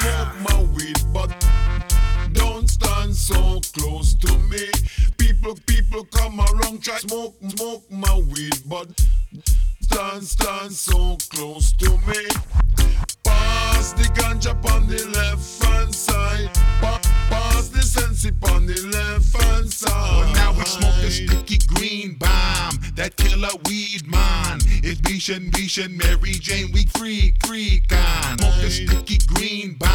Smoke my weed, but don't stand so close to me. People come around, try smoke my weed, but stand so close to me. Pass the ganja on the left hand side. Pass the sensi on the left hand side. Well, now we smoke the sticky green bomb, that killer weed man. It's Bishan, Mary Jane, we freak on. Smoke the sticky green bomb.